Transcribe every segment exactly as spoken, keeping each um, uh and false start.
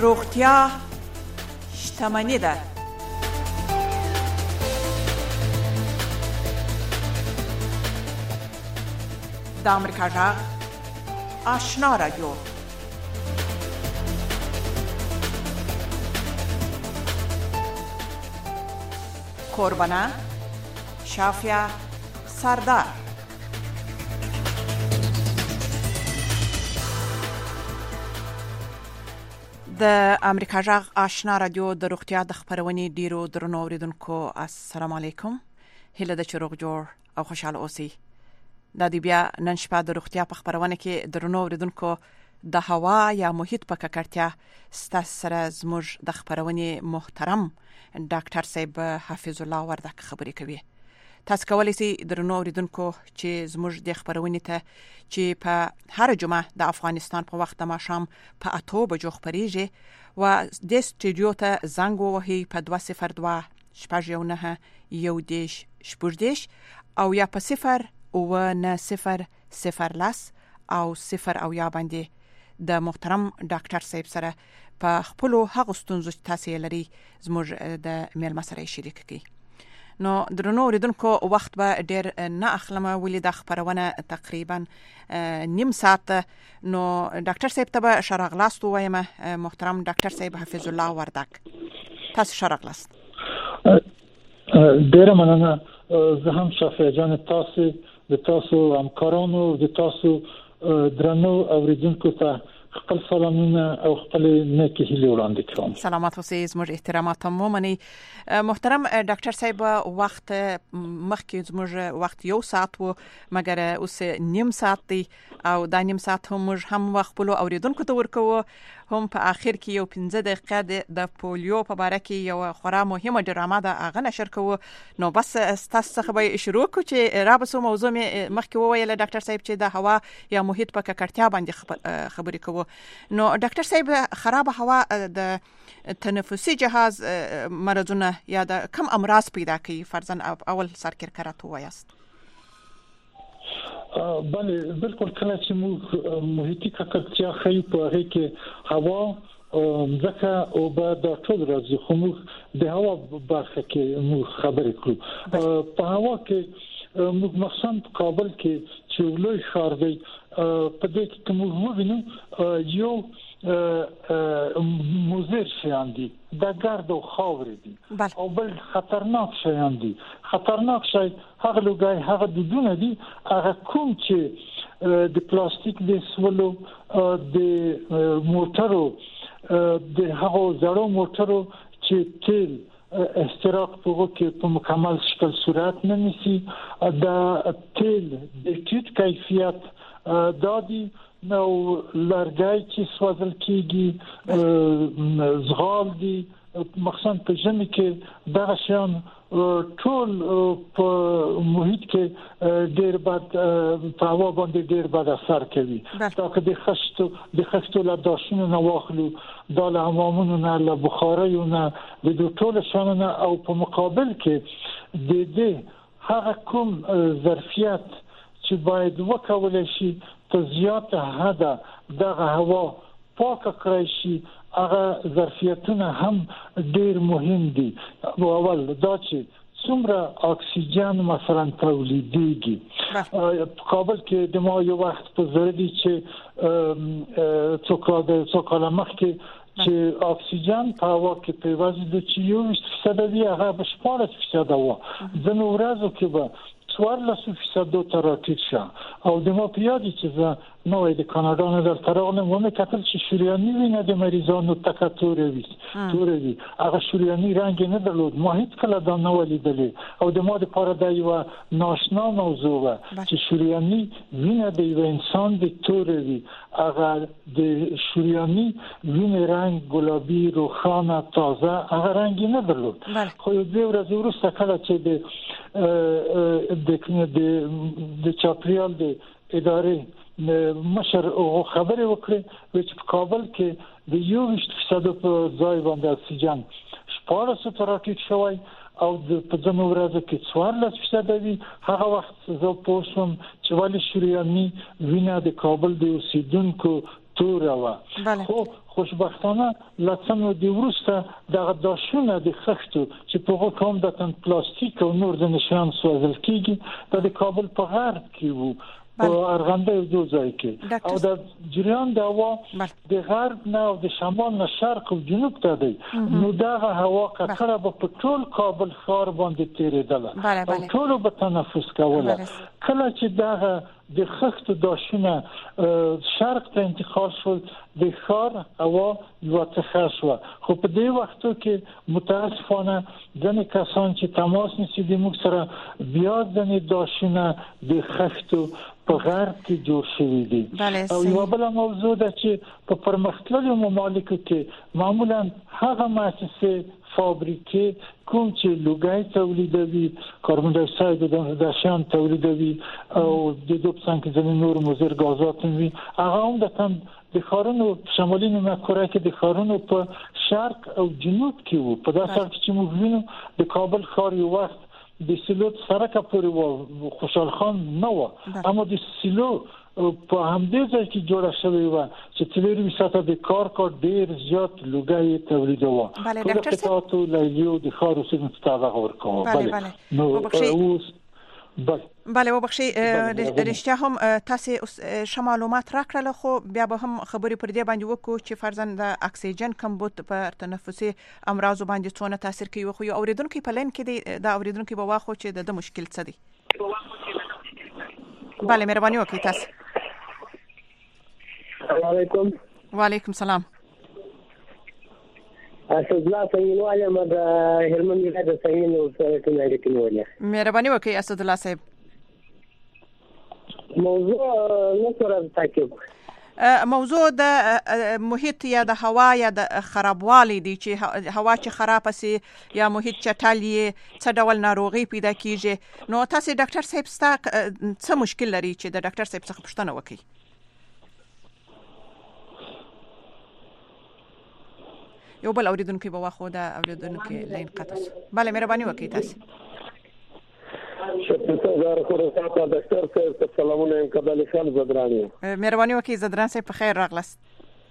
روغتیا شتمني ده. د امریکا غږ آشنا رادیو. کوربانه شافیا سردار. د امریکا غږ آشنا رادیو د روغتیا د خبرونې ډیرو درنو اوریدونکو السلام علیکم. هله د چروغ جوړ او خوشاله اوسئ. د دې بیا نن شپه د روغتیا په خبرونه کې درنو اوریدونکو د هوا یا محیط په ککړتیا ستاسو سره زموږ د خبرونې محترم ډاکټر صاحب حفیظ الله وردک خبرې کوي. تاسو کولی شئ درنو اوریدونکو چې زموږ د خبرونې ته چې په هر جمعه د افغانستان په وخت د ماښام په اتو بجو خبريږي و د سټډیو ته زنګ ووهي په دوه صفر دوه شپږ یو نه یو دیش شپږ دیش او یا په صفر او نه صفر صفر لاس او صفر او یا باندې د محترم ډاکټر صاحب سره په خپل هغه ستونزو چې تاسو لري زموږ د میل مسره شریک کړئ. نو درنو اوریدونکو وخت به ډیر نه اخلم ولې د خبرونه تقریبا نیم ساعت. نو ډاکټر صاحب ته شرغلاست وایم. محترم ډاکټر صاحب حفیظ الله وردک تاسو شرغلاست. ډیر مننه. زه هم شافعه جان تاسو د تاسو همکارانو د تاسو درنو اوریدونکو ته خپل سلامونه او خپل نیکی هیلې وړاندې کوم. سلامات اوسئ. زموږ احترامات مو منئ. محترم ډاکټر صاحب وخت مخکې زموږ وخت یو ساعت وو مګر اوس نیم ساعت دی او دا نیم ساعت هم موږ هم وخت خپل اوریدونکو ته ورکوو. هم په اخر کې یو پنځه دقیقې د پولیو په اړه کې یو خورا مهمه ډرامه ده هغه نشر کوو. نو بس تاسو څخه به شروع کو چې رابسو موضوع مخکې وویل ډاکټر صاحب چې د هوا یا محیط په ککړتیا باندې خبرې کوو. نو ډاکټر صاحب خراب هوا د تنفسي جهاز مرضونه یا د کم امراض پیدا کوي فرضاً اول سرکر کراتو وایست. بله بالکل. کله چې موږ محیطي ککړتیا خې په هغه کې هوا ځکه او به د ټول راځي خو موږ د هوا برخه کې موږ خبرې کوو. په هوا کې موږ مثلا کابل کې چې لوی ښار دی په دې کې موږ وینو یو مضر شیان دي د ګرد او خاورې دي او بل خطرناک شیان دي. خطرناک شی هغه لوګي هغه دودونه دي هغه کوم چې د پلاستیک د سولو د موټرو د هغه زړو موټرو چې تیل استراق په کې په مکمل شکل صورت نه نیسي د تیل د ټیټ کیفیت دادي نو لرګي چې سوځل کېږي زغال دي مخصوصا په ژمي کې دا شیان ټول په محیط کې ډېر بد په هوا باندې ډېر بد اثر کوي. دا که د خشتو د خشتو له داشونو نه واخلو دا له حمامونو نه له بخاریو نه د دې ټول شیانو او په مقابل کې د دې هغه کوم ظرفیت چې باید وکول شي په زیات حد دغه هوا پاکه کړی شي هغه ظرفیتونه هم ډیر مهم دي. اول دا چې څومره اکسیجن مثلا تولیدېږي. په کابل کې د ما یو وخت په زړه چې څوکاله څوکاله مخ کې چې اکسیجن په هوا کې په واسطه د چې یو فیصد دی هغه په شپږ فیصد و ځنه ورځو کې به څوارلس فیصد ته راټیټ شو. او د ما په یاد چې زه نوې د کاناډا نه در ترغلم و مې کتل چې شریاني وینه د مریضانو تکتور وي تور وي هغه شریاني رنگ نه درلود. ما هیڅ کله دا نه ولیدلې او د ما د پاره د یو ناشنا موضوع و چې شریاني وینه د یو انسان د تور وي هغه د شریاني وینه رنگ ګلابي روښانه تازه هغه رنگ نه درلود. خو یو ورځ وروسته کله چې د د د چاپریال د ادارې مشر او خبرې وکړي چې په کابل کې د یو فیصد په ځای باندې اکسیجن شپږ سوه راټیټ شوی او د په ځمو ورځو کې څوارلس فیصد وي. هغه وخت زه پوه شوم چې ولې شریاني وینه د کابل د اوسیدونکو تور و خو خوشبختانه لڅنو دی ورسته دغه داشونه د خښتو چې په کوم د تن پلاستیک او نور د نشان سوځل کیږي د کابل په غرب کې وو په ارغنده یو دو ځای کې او د جریان د هوا د غرب نه او د شمال نه شرق او جنوب ته دی نو دغه هوا کثره په ټول کابل ښار باندې تیرېدله او ټول به تنفس کوله کله چې دغه د خښتو داشونه شرق ته انتقال شول د ښار هوا یو څه شو خو په دې وختو کې متاسفانه ځینې کسان چې تماس نیسي د موږ سره بیا ځینې داشونه د خښتو په غرب کې جوړ شوي دي او یو بل موضوع ده چې په پرمختللو ممالکو کې معمولا هغه مؤسسې فابریکې کوم چې لوګای تولیدوي کاربن دای اکساید د داشان تولیدوي او د دوبسان کې ځینې نور مضر غازات وي هغه هم د تم د خارونو شمالي نیمه کره کې د خارونو په شرق او جنوب کې وو په داسې حال چې موږ وینو د کابل ښار یو وخت د سیلو سره پورې و خوشحال خان نه و اما د سیلو په همدې ځای کې جوړه شوې و چې تلویزیون ساته د کار کار ډیر زیات لوګي تولیدوه بله ډاکټر صاحب تاسو له یو د خارو څخه تاسو ورکوم بله نو اوس بله وبخشي رښتیا هم تاسو شمالومات راکړل خو بیا به هم خبرې پر دې باندې وکړو چې فرضاً د اکسیجن کمبود په تنفسي امراض باندې څونه تاثیر کوي خو یو اوریدونکو په لین کې دی د اوریدونکو په واخو چې د مشکل څه دی بله مهرباني وکړئ تاسو السلام علیکم وعلیکم السلام اسد الله سیمینواله مد هرمن ولایت سیمین او سره کې کېنواله مهرباني وکړئ اسد الله صاحب موضوع نو سره تاکید موضوع د محیط یا د هوا یا د خرابوالي دي چې هوا چې خراب سي یا محیط چټالي څه ډول ناروغي پیدا کیږي نو تاسو ډاکټر صاحب ستا څه مشکل لري چې د ډاکټر صاحب څخه پوښتنه وکړي یو بل اوریدونکو به واخو دا اوریدونکو لاین قطع بله مهرباني وکړئ تاسو شکر خورسات ډاکټر صاحب سلامونه کبل خان زدرانی مهرباني وکړئ زدران صاحب په خیر راغلاست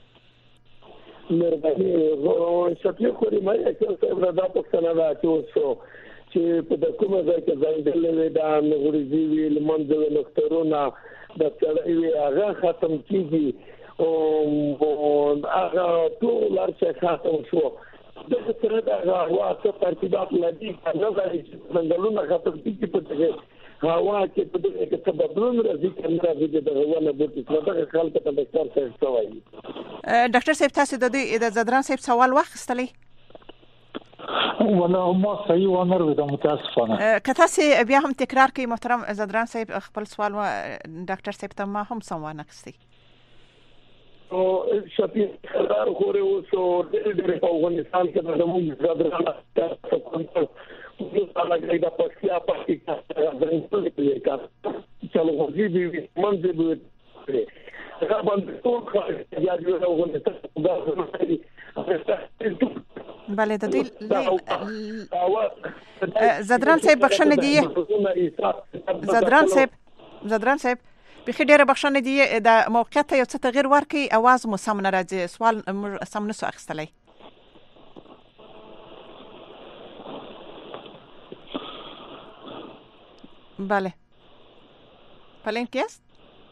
مهرباني شکر خوري مې چې صاحب را دا پښتنه دا چې چې په کومه ځای کې ځای دا نغوريزي وی لمنځه نخترونه د تړوي هغه ختم کیږي او هغه ټول ارڅه ختم شو د سره دا هوا څه ترتیبات لدی نه غواړي چې څنګهونه ختم کیږي په دغه هوا کې په دغه کې څه بدلون راځي کنه راځي د هوا نه بوتي څه دغه خلک ته ډاکټر صاحب سوایي ډاکټر صاحب تاسو د د زدران صاحب سوال واخستلی ولا ما صحیح ونه ورته متاسفانه که تاسو بیا هم تکرار کړئ محترم زدران صاحب خپل سوال و ډاکټر صاحب ته ما هم سم نقصي او شپې خبر خوري او سو د دې په افغانستان کې د موږ زدران تاسو کوم څه هغه د پښتیا پښتیا د انټرنیټ کې کار چلو غوږی دی منځ به هغه باندې ټول خلک یا د افغانستان بله د دې زدران صاحب بخښنه دی زدران صاحب زدران صاحب بخې ډېره بخښنه دی د موقعیت یو څه تغیر ورکړي اواز مو سم نه راځي سوال سم نسو اخیستلی بله پلین کې است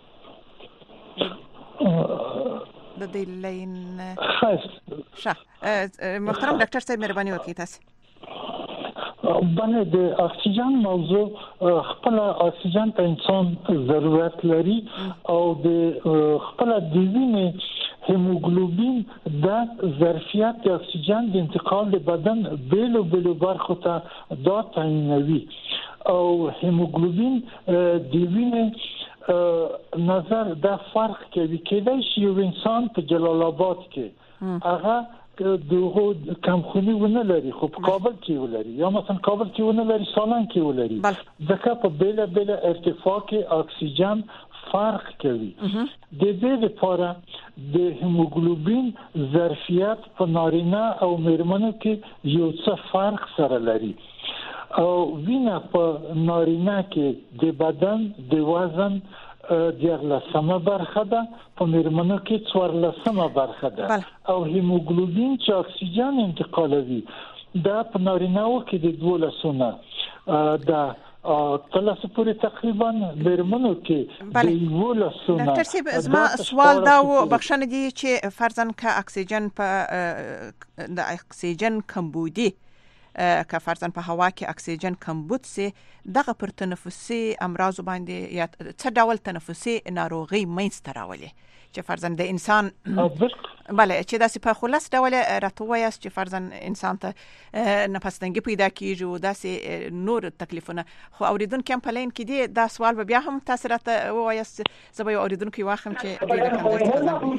د دې لین ښه محترم ډاکټر صاحب مهرباني وکړئ تاسو بله د اکسیجن موضوع خپل اکسیجن ته انسان ضرورت لري او د خپل د وینې هیموګلوبین د ظرفیت د اکسیجن د انتقال د بدن بیلو بیلو برخو ته دا تعینوي او هیموګلوبین د وینې نظر د فرق کوي کېدای شي یو انسان په جلال آباد کې هغه دغه کمخونی ونه لري خو په کابل کې ولري یا مثلا کابل کې ونه لري سالن کې ولري ځکه په بیل بیل ارتفاع کې اکسیجن فرق کوي د دې لپاره د هیموګلوبین ظرفیت په نارینه او میرمنو کې یو څه فرق سره لري او وینه په نارینه کې د بدن د وزن دیارلسمه برخه ده، په میرمنو کې څوارلسمه برخه ده او هیموګلوبین چې اکسیجن انتقالوي دا په نارینه‌و کې د دولسونه دا تلاسه پوری تقریبا میرمنو کې د دولسونه. ډاکټر صاحب زما سوال دا و بخښنه دي چې فرضاً که اکسیجن په د اکسیجن کمبودي که فرضاً په هوا کې اکسیجن کمبود سي دغه پر تنفسي امراض باندې یا څه ډول تنفسي ناروغي منځته راولي چې فرضاً د انسان بله چې داسې په خلاص ډول راته وایاست چې فرضاً انسان ته نفس تنګي پیدا کیږي او داسې نور تکلیفونه خو اوریدونکو هم په لین کې دي دا سوال به بیا هم تاسو راته وایاست زه به اوریدونکو واخم چې ډیر کم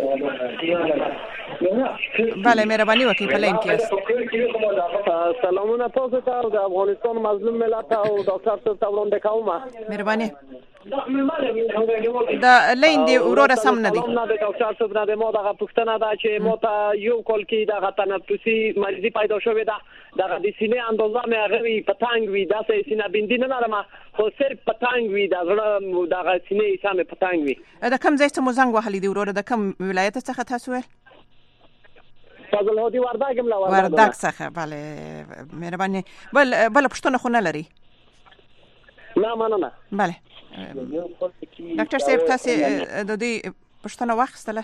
بله مهرباني وکړئ په لین کې است. سلامونه تاسو ته او د افغانستان مظلوم ملت او ډاکټر صاحب ته وړاندې کوم. مهرباني دا لین دی وروره سم نه دی. نه د ډاکټر صاحب نه ما دغه پوښتنه ده چې ما ته یو کال کې دغه تنفسي مریضي پیدا شوې ده دغه د سینې اندازه مې هغه په تنګ وي داسې سینه بندي نه لرم خو صرف په تنګ وي د زړه دغه سینې سمې په تنګ وي. د کوم ځای ته مو زنګ وهلی دی وروره د کوم ولایت څخه تاسو ویل؟ فضل هادي وردګ ملا وردګ څخه. بله مهرباني بل بل پښتنه خو نه لري؟ نه مننه. بله ډاکټر صاحب تاسو د دې پښتنه واخستله؟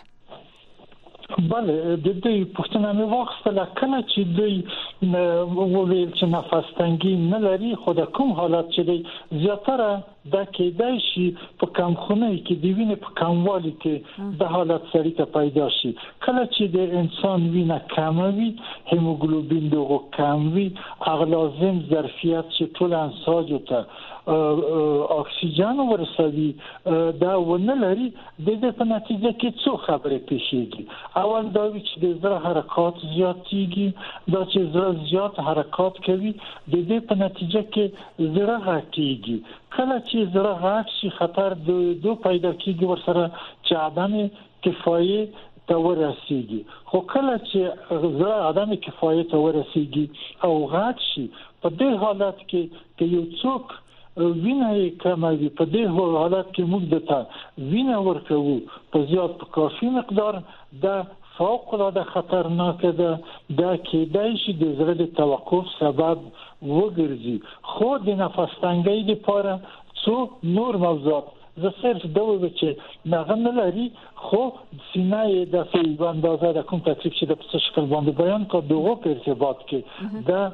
بله د دې پښتنه مې واخستله کله چې دوی وویل چې نفس تنګي نه لري خو د کوم حالت چې دی زیاتره دا کېدای شي په کمخونۍ کې د وینې په کموالي کې د حالت سړي ته پیدا شي. کله چې د انسان وینه کمه وي هیموګلوبین دغه کم وي هغه لازم ظرفیت چې ټول انساجو ته اکسیجن ورسوي دا ونه لري د دې په نتیجه کې څو خبرې پیښیږي. اول دا چې د زړه حرکات زیاتېږي دا چې زړه زیات حرکات کوي د دې په نتیجه کې زړه غټېږي. کله چې زړه غټ شي خطر د دو پیدا کېږي ورسره چې عدم کفایي ته ورسیږي. خو کله چې زړه عدم کفایي ته ورسیږي او غټ شي په دې حالت کې که یو څوک وینه کموي په دې حالت کې موږ دته وینه ورکوو په زیات په کافي مقدار دا فوق العاده خطرناک ده دا کېدای شي د زړه د توقف سبب وګرځي. خو د نفس تنګۍ لپاره څو نور موضوعات زه صرف دا وایم چې نغه نه لري خو سینه یې د څه اندازه د کوم تکلیف چې د په شکل باندې بیان کړ دغه په ارتباط کې دا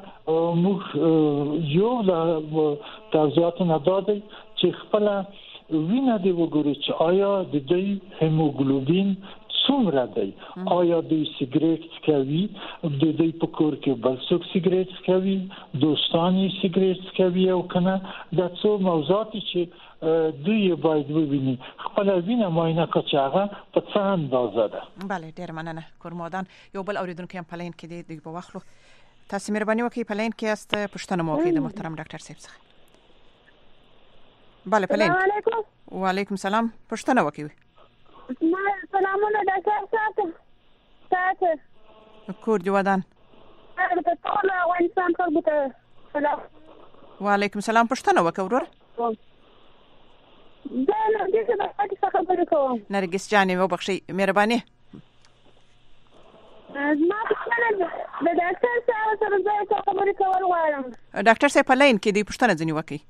موږ یو لا توضیحات نه دادی چې خپل وینه دی وګوري چې آیا د دې هیموګلوبین څومره دی آیا دوی سیګریټ کوي د دوی په کور کې بل څوک سیګریټ کوي دوستان یې سیګریټ کوي او کنه دا څو موضوعات چې دوی باید وویني خپل وینه معاینه کړي چې هغه په څه اندازه ده. بله ډیر مننه کورمادان. یو بل اوریدونکو هم په لین کې دی د په وخت تاسو مهرباني وکړئ په لین کې است پښتنه مو کې د محترم ډاکټر صاحب څخه. بله په لین. السلام علیکم. وعلیکم السلام پښتنه وکړئ. ما سلامونه ډاکټر صاحب تاسو کور دی ودان د ټول افغانستان خلکو ته سلام. وعلیکم السلام پښتنه وکړئ ورور. دا نه دې څه د خبرې کوم نرګس جانې وبخښئ مهرباني. ما پښتنه د ډاکټر صاحب سره زه خبرې کول غواړم. ډاکټر صاحب په لین کې دی پښتنه ځنی وکړئ.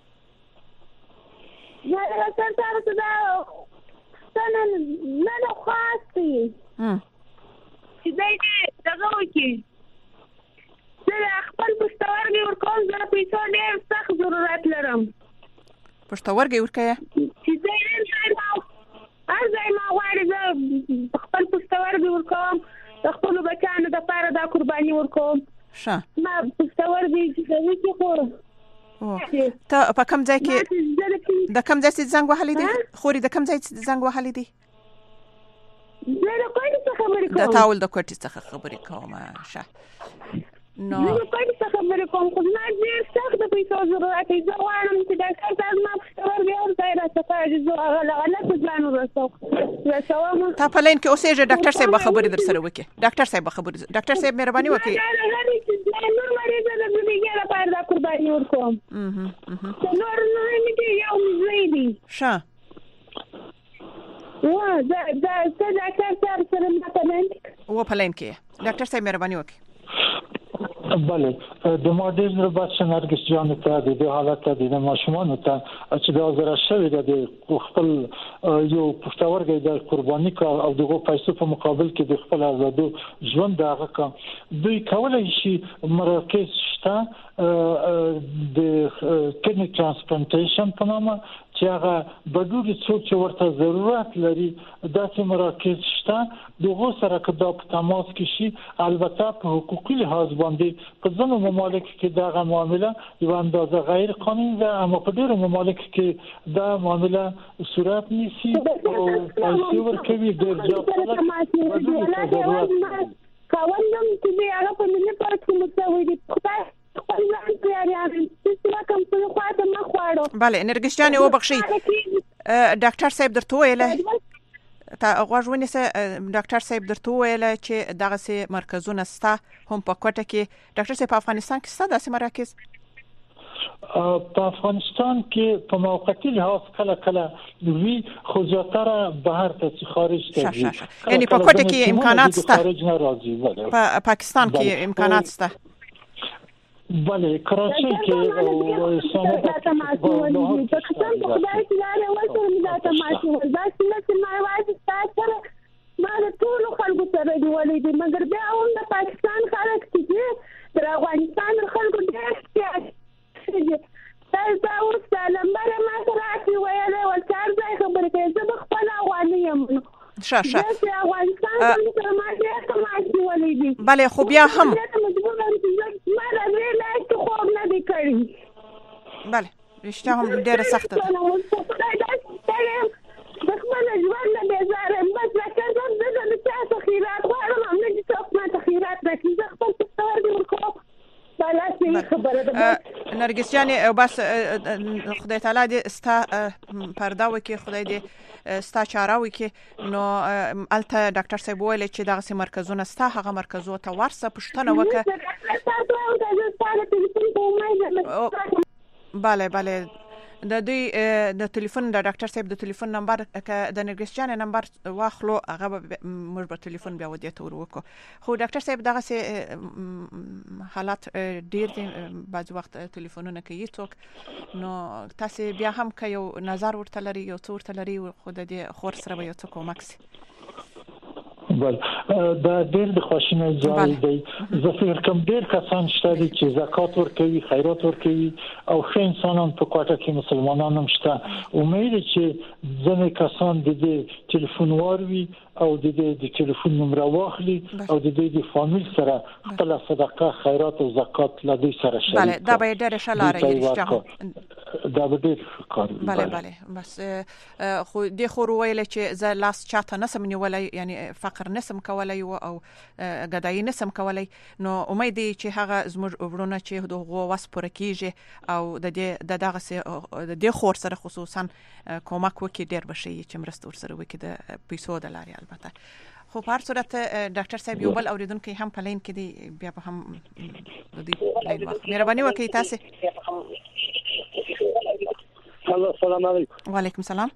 یا ډاکټر صاحب ته څنګه نه نه خاصي چې دای دغه وکی زه خپل پښتورګي ورکوم زه پیسو ډېر سخت ضرورت لرم. پښتورګي ورکوي چې زه نه هر ځای ما غواړي زه خپل پښتورګي ورکوم د خپل بچانو لپاره دا قرباني ورکوم. ښه ما پښتورګي چې وکی خو ته په کوم ځای کې د کوم ځای څخه زنګ وهلی دی خوري د کوم ځای څخه زنګ وهلی دی؟ زه د کوټې څخه خبرې کوم. د تاول د کوټې څخه خبرې کوم. ښه نو زه د کوټې څخه خبرې کوم خو زما ډېر سخت د پیسو ضرورت دی. زه غواړم چې ډاکټر صاحب زما پښتورګي هر ځای راڅخه زه هغه له غلطو ځان ورسوم. تا په لین کې اوسېږه ډاکټر صاحب به خبرې در سره وکړي. ډاکټر صاحب به خبرې ډاکټر صاحب مهرباني وکړئ. نور مریض د دنیا لپاره دا قرباني ورکوم. نور نور مې یو مزوي دي. ښه وا دا دا څه ډاکټر صاحب سره مې و پلان کې ډاکټر صاحب مهرباني وکړئ. بله د ماډرن ربات نرګس جان ته د دې حالت د ماشومان ته چې د ازره شوی د خپل یو پښتورګي د قرباني کا او دغه پیسو په مقابل کې د خپل آزادو ژوند دغه کا دوی کولای شي مراکز شته د کډنی ترانسپلانټیشن په نامه چې هغه بدوی څوک چې ورته ضرورت لري داسې مراکز شته دغه سره کدا په تماس کې شي. البته په حقوقي لحاظ باندې په ځینو ممالک کې دغه معامله یو اندازه غیر قانوني ده، اما په ډیرو ممالک کې دا معامله صورت نیسي او پیسې ورکوي ډیر ځای کاوندم چې هغه په ملي پارک کې متوي دي بله نرګس جان او بخشي ډاکټر صاحب درته ویله تا غوښونه سه ډاکټر صاحب درته ویله چې دغه سه مرکزونه ستا هم په کوټه کې ډاکټر صاحب په افغانستان کې ستا داسې مراکز په افغانستان کې په موقتی لحاظ کله کله وی خو زیاتره بهر ته خارج ته یعنی په کوټه کې امکانات ستا په پاکستان کې امکانات ستا بله کراچۍ کې او سمه د تماسي ولې پاکستان په خدای تعالی ورته د تماسي ول دا چې ما واځي تاسو ما د ټول خلکو سره دی ولې دي مګر بیا هم د پاکستان خلک چې د افغانستان خلکو ډېر ستاسو دا اوس لمبر ما سره اخی ویل ول چار ځای خبرې کوي زه خپل افغاني یم شه شه د افغانستان سره ما ډېر تماسي ولې دي. بله خو بیا هم بله رښتیا هم ډیره سخته ده. د خپل ژوند نه بیزاره یم بس لکه زه د د چا څه خیرات غواړم هم نه دي څوک ما ته خیرات راکړي زه خپل پښتورګي ورکوم دا لاسې خبره ده. نرګس جانې بس خدای تعالی دې ستا پرده وکړي، خدای دې ستا چاره وکړي. نو هلته ډاکټر صاحب ویل چې دغسې مرکزونه ستا هغه مرکزو ته ورسه پوښتنه وکړه. بله بله د دوی د ټلیفون د ډاکټر صاحب د ټلیفون نمبر که د نرګس جانې نمبر واخلو هغه به موږ به ټلیفون بیا ودې ته ور وکړو. خو ډاکټر صاحب دغسې حالات ډېر دي، بعضې وخت ټلیفونونه کوي څوک، نو تاسې بیا هم که یو نظر ورته لري یو څه ورته لري خو د دې خور سره به یو څه کومک سي. بل دا ډېر د خوښنه ځای دی. زه فکر کوم ډېر کسان شته دي چې زکات ورکوي، خیرات ورکوي او ښه انسانان په کوټه کې مسلمانان هم شته. امید چې ځینې کسان د دې ټلیفون واروي او د دې د ټلیفون نمبر واخلي او د دې د فامیل سره خپل صدقه خیرات او زکات له دوی سره شریک. بله دا به ډېره ښه لاره وي. دا به ډېر کار وي. بله بله بس خو دې خور ویله چې زه لاس چاته نسم نیولی، یعنی فقر نسم کولی او ګدایي نسم کولی. نو امید دی چې هغه زموږ وروڼه چې دغه وس پوره کیږي او د دې د دغه د دې خور سره خصوصا کومک وکړي ډېر به ښه چې مرسته ورسره وکړي د پیسو د لارې. البته خو په هر صورت ډاکټر صاحب یو بل اوریدونکي هم په لین کې دی، بیا به هم د دې لین وخت مهرباني وکړئ تاسو. الو السلام علیکم. وعلیکم السلام.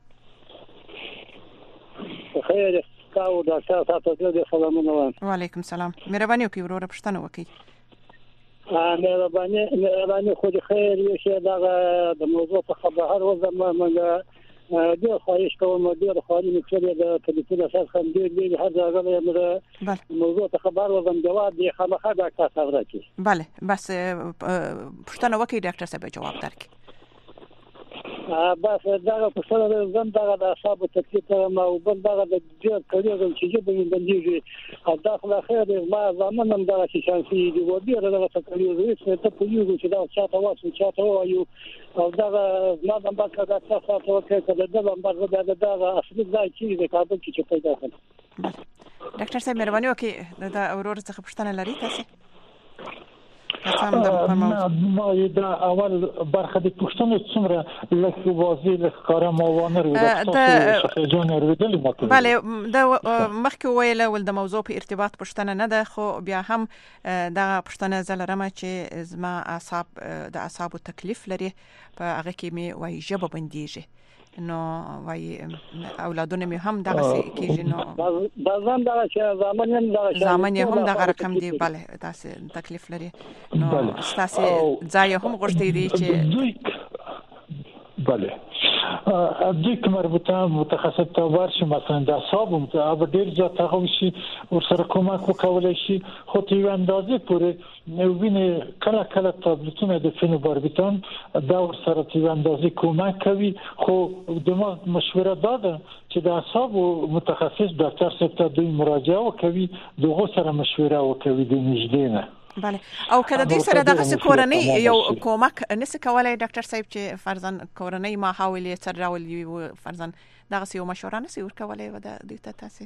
خیر تاسو ډاکټر تاسو ته سلامونه وایم. وعلیکم السلام. مهرباني وکړئ وروره پوښتنه وکړئ. مهرباني مهرباني خو دې خیر یو شی دا د موضوع په خبر هر وخت موږ ډېر خواهش کوم ډېر خواهش وکړم د ټلیفون اساس هم ډېر ډېر هر ځای غوښتل موضوع ته خبر وزم جواب دی خامخا ډاکټر صاحب راکړي. بله بس پوښتنه وکړئ ډاکټر صاحب جواب درکړي. بس دا په څیر زم دا د اصحاب تکلیف ما او بل دا د ډېر کړیږم چې به بنديږي او دا خو خیر ما زمونږ دا چې شانسي دی و ډېر دا څه کړیږي چې ته په یو چې دا چاته واسو چاته وایو او دا ما د امبا دا څه څه وکړه دا د امبا دا دا اصلي ځای چې د کابل کې پیدا کړ. ډاکټر صاحب مهرباني وکړئ دا اورور څخه پوښتنه لري تاسو؟ ما دا اول برخه د پښتنو څومره لکه واضح لکاره موانه رو د جون اوریدل ماته. بله دا مخکې ویل ول د موضوع په ارتباط پښتنه نه ده، خو بیا هم دا پښتنه زلرمه چې زما اعصاب د اعصابو تکلیف لري په هغه کې می وایي ژبه بنديږي. نو وای اولادونه می هم دغه کیږي نو ځان دغه چې زامن هم دغه زامن هم دغه رقم دی بله تاسو تکلیف لري نو تاسو ځای هم غوښتي دي چې بله دوی که مربوطه متخصص تابر شي مثلا د اعصاب او ډیر زیات هغه شي ورسره کومک وکولای شي خو ته یو اندازې پورې ویني کله کله تابلتونه د فینوباربیتان دا ورسره ته یو اندازې کومک کوي خو د ما مشوره داده چې د اعصاب متخصص ډاکټر صاحب ته دوی مراجعه وکوي دغه سره مشوره وکوي د نږدې نه بله او کله دوی سره دغه کورنۍ یو کومک نس کولای ډاکټر صاحب چې فرضاً کورنۍ ما حواله تر راولي او فرضاً دغه یو مشوره نس ورکولای و د دوی ته تاسو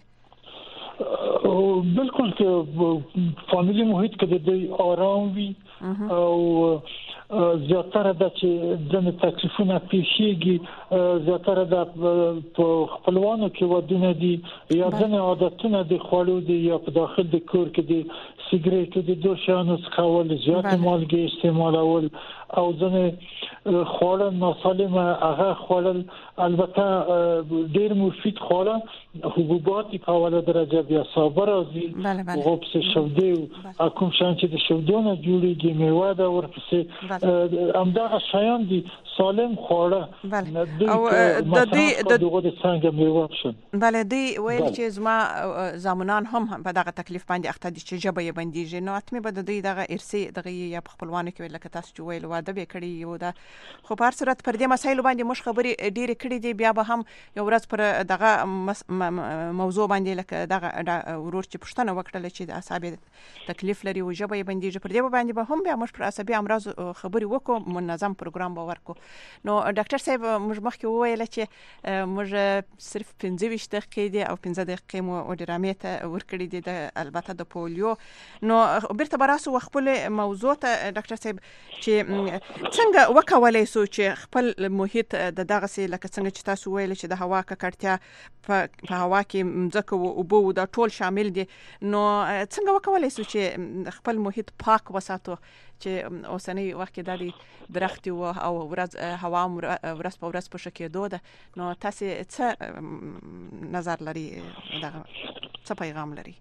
بالکل چې فامیلی محیط کې د آرام وي او زیاتره د چې د تکلیفونو پیښیږي زیاتره د خپلوانو کې ودونه دي یا ځنه عادتونه د خوړو دي یا په داخل د کور کې د سیګریټو د دوشانو څخه زیات مالګې استعمالول او ځنه خوړل ناسالمه هغه خوړل البته ډیر مفید خوړل حبوبات په اوله درجه بیا صابر راځي غوبس شودې کوم شان چې د شودونو جوړیږي میوه دا ورپسې همدغه شیان دي سالم خوړه او د دې د دغه د څنګه میوه شون بله دی ویل چې زما زامنان هم په دغه تکلیف باندې اخته دي چې جبه یې بنديږي نو اتمه به د دوی دغه ارثي دغه یا په خپلوانو کې لکه تاسو چې ویل واده به کړی یو دا خو په هر صورت پر دې مسایل باندې مش خبري ډېر کړي دي بیا به هم یو ورځ پر دغه موضوع باندې لکه دغه ورور چې پښتنه وکړل چې د اعصاب تکلیف لري او جبه یې بنديږي پر دې باندې به هم بیا مش پر عصبي امراض خبري وکړو منظم پروګرام به ورکو نو ډاکټر صاحب موږ مخکې وویل چې موږ صرف پنځه ویشت دقیقې دي او پنځه دقیقې مو ډرامې ته ورکړې دي د البته د پولیو نو بیرته براسو خپل موضوع ته ډاکټر صاحب چې څنګه وکولای سو چې خپل محیط د دغه سي لکه څنګه چې تاسو ویل چې د هوا ککړتیا په هوا کې ځکه او بو دا ټول شامل دي نو څنګه وکولای سو چې خپل محیط پاک وساتو چې اوسنی وخت کې د دې درختي او ورځ هوا ورځ په ورځ په شکېدو ده نو تاسو څه نظر لري دغه څه پیغام لري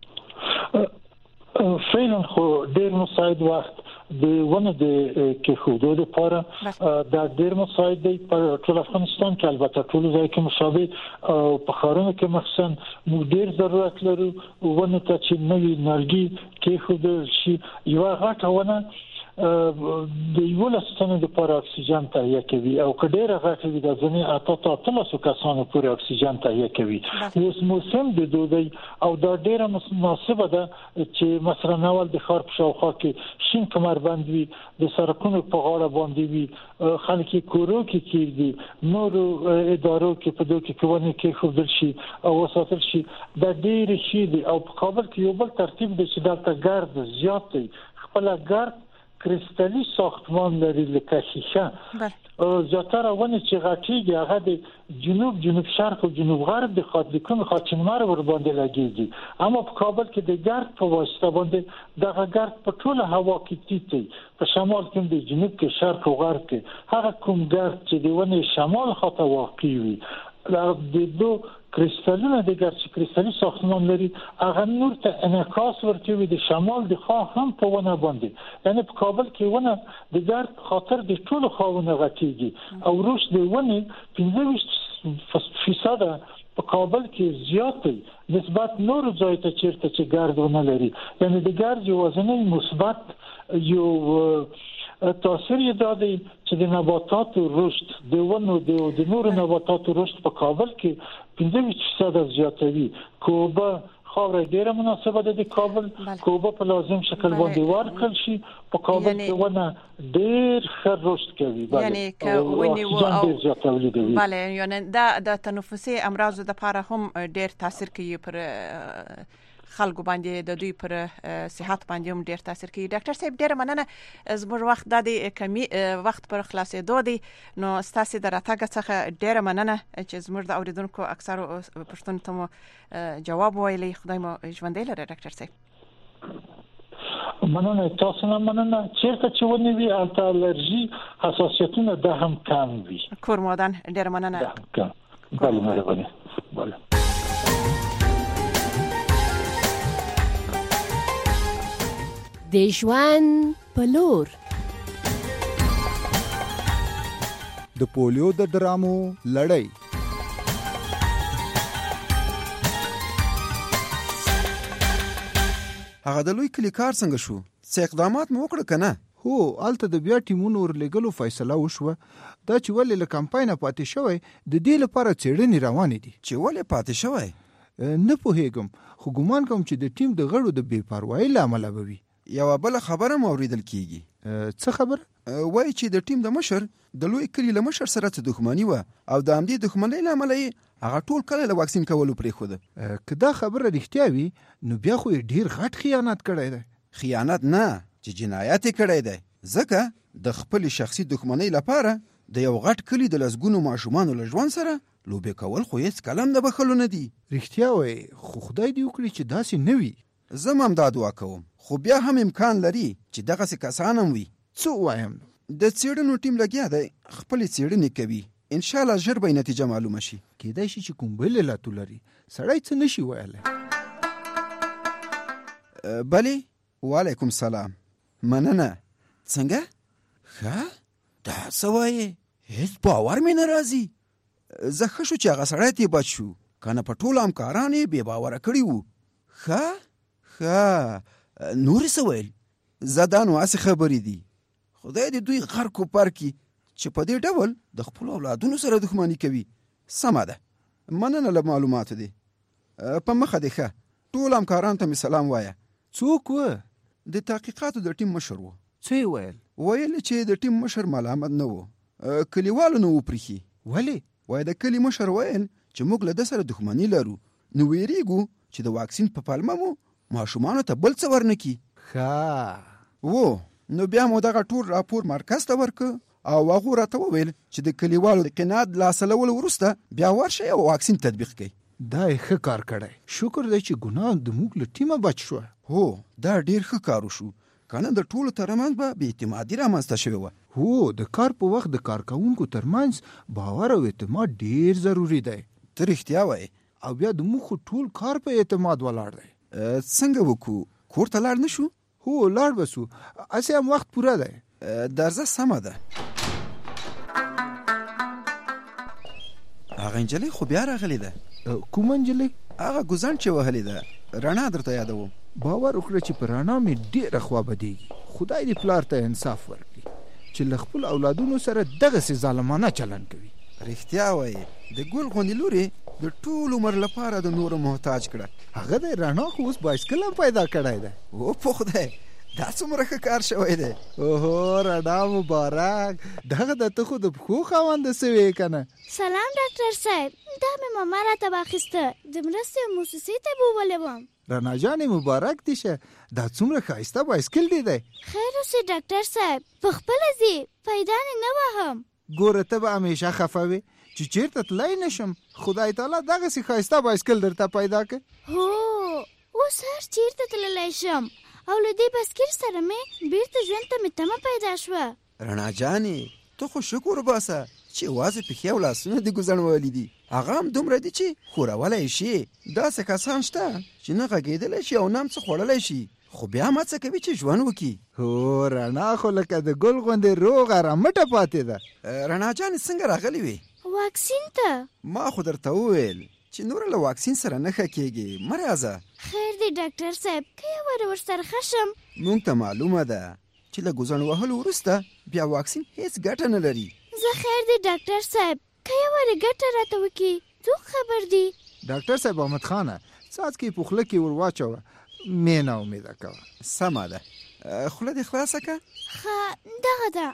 فعلا خو ډیر مساعد وخت د ونه د کې خودو لپاره دا ډیر مساعد دی په ټول افغانستان کې البته ټول ځای کې مشابه او په خارونو کې مخصوصا موږ ډیر ضرورت لرو ونه ته چې نوې انرژي کې خودو شي یو غټه ونه د یو لسنه د پر اکسیجن تهیه کوي او کډیر غټه د ځنې اته ته تلاسو کسانو پر اکسیجن تهیه کوي اوس موسم د دوی او دا ډیره مناسبه ده چې مثلا نوال د خار په شاوخوا کې شین کمربند وي د سرکونو په غاړه باندې وي خلک کورو کې کېږي نور ادارو کې په دوی کې کوونه کې خودل شي او وساتل شي د ډیر شي او په کابل کې یو بل ترتیب د چې دلته ګرد زیات دی خپل ګرد کریستالي ساختمان لري لکه شیشه زیاتره ونه چې غټیږي هغه د جنوب جنوب شرق او جنوب غرب د خاطر کوم خاچینمار ور باندې لګیږي اما په کابل کې د ګرد په واسطه باندې دغه ګرد په ټوله هوا کې تیتی په شمال کې د جنوب کې شرق او غرب کې هغه کوم ګرد چې د ونه شمال خاطر واقع وي د دوه کریستالونه د ګرځي کریستالي ساختمان لري هغه نور ته انعکاس ورکوي د شمال د خوا هم په ونه باندې یعنی په کابل کې ونه د ګرد خاطر د ټولو خواونه غټيږي او روش د ونه پنځه ویشت فیصد په کابل کې زیات دی نسبت نور ځای ته چیرته چې ګرد ونه لري یعنی د ګرد وزنه مثبت یو تاثیر یې دادی چې د نباتاتو رشد د ونو د نور نباتاتو رشد په کابل کې پنځه ویشت فیصد زیاتوي کوبه خاوره ډیره مناسبه ده د کابل کوبه په لازم شکل باندې ورکړل شي په کابل کې ونه ډیر ښه رشد کوي یعنی که ونی او بله یعنی دا د تنفسي امراض لپاره هم ډیر تاثیر کوي پر خلکو باندې د دوی پر صحت باندې هم ډیر تاثیر کوي ډاکټر صاحب ډیر مننه زموږ وخت د کمی وخت پر خلاصېدو دی نو ستاسو د راتګ څخه ډیر مننه چې زموږ د اوریدونکو اکثر پښتون ته جواب ویلی خدای مو ژوندۍ لري ډاکټر صاحب مننه تاسو نه مننه چیرته چې ونی وی الته الرجی حساسیتونه د هم کم وي کورمادن ډیر مننه بله مهرباني بله د ژوند په لور د پولیو د ډرامو لړۍ هغه د لوی کلی کار څنګه شو؟ څه اقدامات مو وکړه کنه؟ هو الته د بیا ټیمونو ورلګلو فیصله وشوه دا چې ولې له کمپاینه پاتې شوی د دې لپاره څېړنې روانې دي. چې ولې پاتې شوی؟ نه پوهېږم خو ګمان کوم چې د ټیم د غړو د بې پروایۍ له امله به وي. یوه بله خبره م اورېدل کېږي. څه خبره؟ وایي چې د ټیم د مشر د لوی کلي له مشر سره څه دښمني وه او د همدې دښمنۍ له امله یې هغه ټول کلی له واکسین کولو پرېښوده. که دا خبره رښتیا وي نو بیا خو یې ډېر غټ خیانت کړی دی. خیانت نه چې جنایت یې کړی دی، ځکه د خپلې شخصي دښمنۍ لپاره د یو غټ کلي د لسګونو ماشومانو له ژوند سره لوبې کول خو هېڅ کلم د بښلو نه دي. رښتیا وایي خو خدای دې وکړي چې داسې نه وي. زه هم همدا دعا کوم، خو بیا هم امکان لري چې دغسې کسان هم وي. څه ووایم؟ د څېړنو ټیم لګیا دی، خپلې څېړنې کوي، انشاءالله ژر به نتیجه معلومه شي. کېدای شي چې کوم بل علتو لري، سړی څه نشي ویلی. بلې، وعلیکم سلام. مننه. څنګه؟ ښه؟ دا څه وایې؟ هېڅ باور مې نه راځي. زه ښه شو چې هغه سړی ترې بچ شو، که نه په ټول همکاران یې بې باوره کړي وو. ښه ښه نورې څه ویل؟ زه دا نو هسې خبرې دي. خدای دې دوی غرق و پر کړي چې په دې ډول د خپلو اولادونو سره دښمني کوي. سمه ده، مننه له معلوماتو دي. په مخه دې ښه، ټول همکارانو ته مې سلام وایه. څوک و؟ د تحقیقاتو د ټیم مشر و. څه یې ویل؟ ویل چې د ټیم مشر ملامت نه و، کلیوالو نه وپریښي. ولې؟ وایي د کلي مشر ویل چې موږ له ده سره دښمني لرو، نو ویریږو چې د واکسین په پلمه مو ماشومانو ته بل څه ورنکي. ښه و نو بیا مو دغه ټول راپور مرکز ته ورکړ او هغو راته وویل چې د کلیوالو د قناعت له حاصلولو وروسته بیا ورشئ او واکسین تطبیق کړئ. دا یې ښه کار کړی. شکر دی چې ګناه د موږ له ټیمه بچ شوه. هو دا ډېر ښه کار وشو، که نه د ټولو ترمنځ به بې اعتمادي رامنځته شوې وه. هو د کار په وخت د کارکوونکو ترمنځ باور او اعتماد ډېر ضروري دی. ته رښتیا وایې. او بیا د موږ ټول کار په اعتماد ولاړ دی. څنګه وکړو؟ کور ته لاړ نه شو؟ هو لاړ به سو، هسې هم وخت پوره دی. درځه سمه ده. هغه نجلۍ خو بیا راغلې ده. کومه نجلۍ؟ هغه ګوزڼ چې وهلې ده، رڼا درته یادوم. باور وکړه چې په رڼا مې ډېره خوا بدېږي. خدای دې پلار ته انصاف ورکړي چې له خپل اولادونو سره دغسې ظالمانه چلند کوي. رښتیا وایي، د ګل غوندې لورې د ټول عمر لپاره د نورو محتاج کړه. هغه د رڼا خو اوس بایسکل هم پیدا کړی دی. او په خدای، دا څومره ښه کار شوی دی. اوهو رڼا مبارک، دغه د ته خو د پښو خاونده سوې که نه. سلام ډاکټر صاحب، دا مې ماما راته واخیسته، د مرستې موسسې ته بوولې وم. رڼا جانې مبارک دې شه، دا څومره ښایسته بایسکل دی دی. خیر اوسې ډاکټر صاحب، په خپله ځي، پیدا نه نه وهم. ګوره ته به همیشه خفه وې چې چېرته تللی نه شم. خدای تعالی دغسې ښایسته بایسکل درته پیدا کړ. هو اوس هر چېرته تللی شم او له دې بایسکل سره مې بیرته ژوند ته مې تمه پیدا شوه. رڼا جانې ته خو شکر وباسه چې یوازې پښې او لاسونه دې ګوزڼ وهلي دي، هغه هم دومره دي چې ښورولی شي. داسې کسان شته چې نه غږېدلی شي او نه هم څه خوړلی شي، خو بیا هم هڅه کوي چې ژوند وکړي. هو رڼا خو لکه د ګل غوندې روغه رمټه پاتې ده. رڼا جانې څنګه راغلی وې؟ واکسین ته. ما خو درته وویل چې نوره له واکسین سره نه ښه کېږي، مه راځه. خیر دی ډاکټر صاحب، که یې ور ورسره ښه شم. موږ ته معلومه ده چې له ګوزڼ وهلو وروسته بیا واکسین هېڅ ګټه نه لري. زه خیر دی ډاکټر صاحب، که یې ورې ګټه راته وکړي څوک خبر دی. ډاکټر صاحب احمد خانه څاڅکي په خوله کې ور واچوه، مې نا امیده کوه. سمه ده، خوله دې خلاصه که. ښه دغه ده.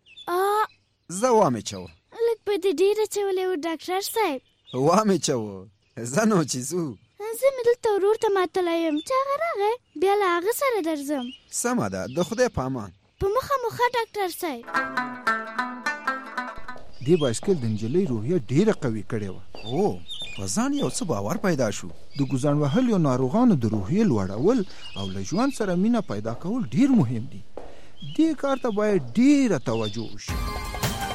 زه وامې چوه. لږ په دې ډېره چولی و ډاکټر صاحب. وامې چوه، زه نو چې ځو. زه مې دلته ورور ته ماتلی یم چې هغه راغی، بیا له هغه سره درځم. سمه ده، د خدای په امان. په مخه مو ښه ډاکټر صاحب. دې بایسکل د نجلۍ روحیه ډېره قوي کړې وه. هو په ځان یو څه باور پیدا شو. د ګوزن وهلو ناروغانو د روحیې لوړول او له ژوند سره مینه پیدا کول ډیر مهم دي. دې کار ته باید ډیره توجه وشي.